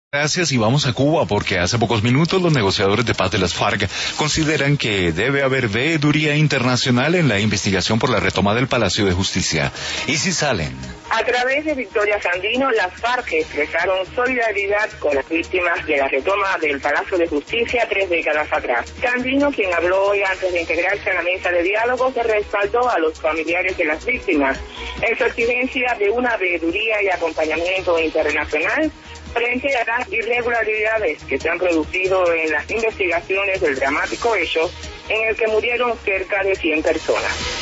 Gracias y vamos a Cuba porque hace pocos minutos los negociadores de paz de las FARC consideran que debe haber veeduría internacional en la investigación por la retoma del Palacio de Justicia. ¿Y si salen? A través de Victoria Sandino, las FARC expresaron solidaridad con las víctimas de la retoma del Palacio de Justicia 3 décadas atrás. Sandino, quien habló hoy antes de integrarse a la mesa de diálogo, se respaldó a los familiares de las víctimas en su exigencia de una veeduría y acompañamiento internacional frente a las irregularidades que se han producido en las investigaciones del dramático hecho en el que murieron cerca de 100 personas.